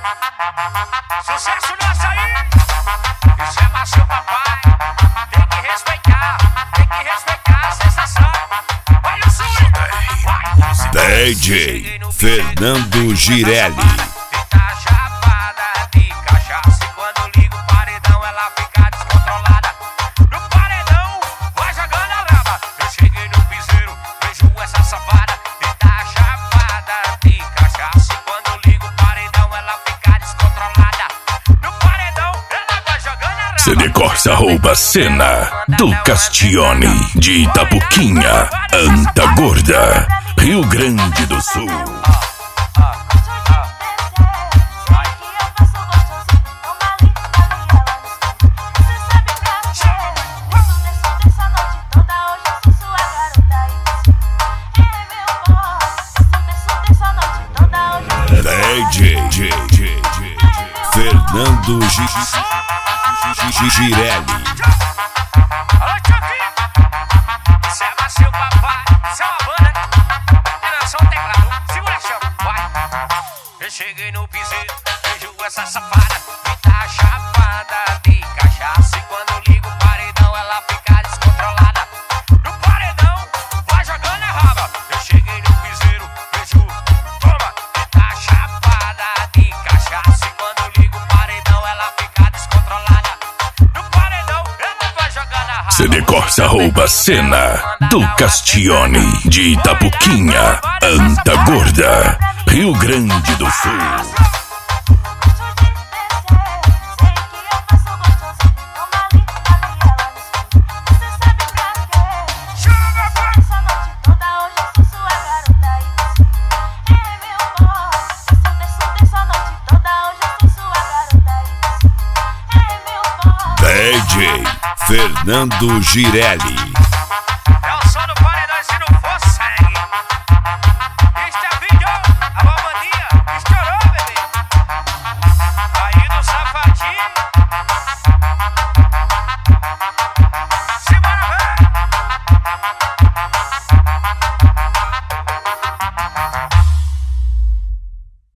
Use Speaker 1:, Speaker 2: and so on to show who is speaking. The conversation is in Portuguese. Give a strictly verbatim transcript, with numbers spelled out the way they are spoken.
Speaker 1: Sucesso nosso aí! Isso é macio, papai. Tem que respeitar, tem que respeitar a sensação. Olha o som, vai!
Speaker 2: D J Fernando Girelli.
Speaker 1: Tá chapada de cachaça e quando liga o paredão ela fica descontrolada. No paredão vai jogando a raba. Eu cheguei no piseiro, vejo essa safada. E tá chapada de cachaça e quando liga o paredão ela fica descontrolada. No paredão ela vai jogando a raba.
Speaker 2: C D Corsa rouba cena do Castione de Itapuquinha, Antagorda, Rio Grande do Sul. D J Fernando Girelli.
Speaker 1: Alô, Tchoquinho! Isso é macio, papai. Isso é uma banda. É não, só um teclado. Segura a chama, vai. Eu cheguei no piseiro, vejo essa safada. E tá chapada de cachaça. E quando ligo o paredão, ela fica descontrolada. No paredão, vai jogando a raba. Eu cheguei no piseiro, vejo. Toma! E tá chapada de cachaça. E quando ligo o paredão, ela fica descontrolada. No paredão, ela vai jogando a raba.
Speaker 2: C D Corsa rouba cena do Castione de Itapuquinha, Antagorda, Rio Grande do Sul. D J Fernando Girelli.